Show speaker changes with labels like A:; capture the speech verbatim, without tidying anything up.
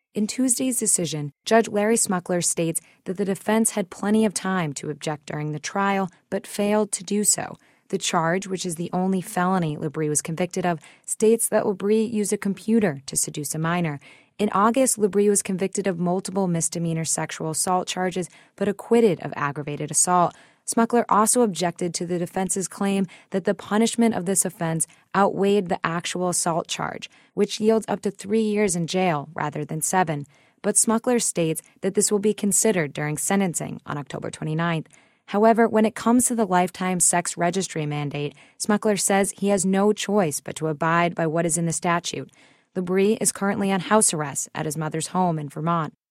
A: In Tuesday's decision, Judge Larry Smuckler states that the defense had plenty of time to object during the trial, but failed to do so. The charge, which is the only felony Labrie was convicted of, states that Labrie used a computer to seduce a minor. In August, Labrie was convicted of multiple misdemeanor sexual assault charges, but acquitted of aggravated assault. Smuckler also objected to the defense's claim that the punishment of this offense outweighed the actual assault charge, which yields up to three years in jail rather than seven. But Smuckler states that this will be considered during sentencing on October twenty-ninth. However, when it comes to the lifetime sex registry mandate, Smuckler says he has no choice but to abide by what is in the statute. Labrie is currently on house arrest at his mother's home in Vermont.